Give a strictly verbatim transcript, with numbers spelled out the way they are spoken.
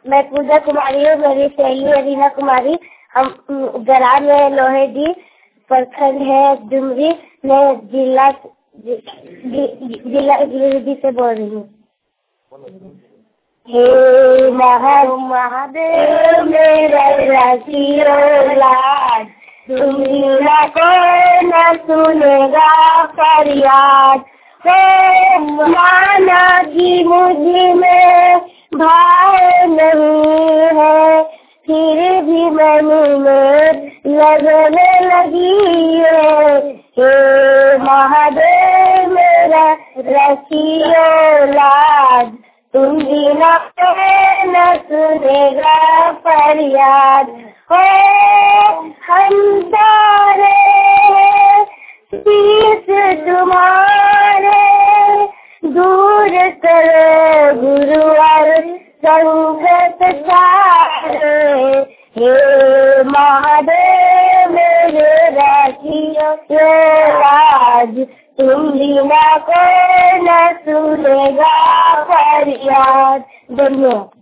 मैं पूजा कुमारी हूँ, मेरी सहेली है रीना कुमारी। हम ग्राम में लोहेडी प्रखंड है डुमरी में जिला जिला गिरिडीह से बोल रही हूँ। हे महादेव मेरा रसिया लाड, दुनिया को न सुनेगा फरियाद। हे माना कि मुझ में भाव नहीं है, फिर भी मन में लगने लगी है। हे महादेव मेरा रसिया लाड, तुम बिना न सुनेगा फरियाद। हो हम सारे शीश तुम्हारे, दूर करो गुरुवर संगत सारे। हे महादेव मेरे रसिया लाज, तुम बिना को न सुनेगा फरियाद। धन्यवाद।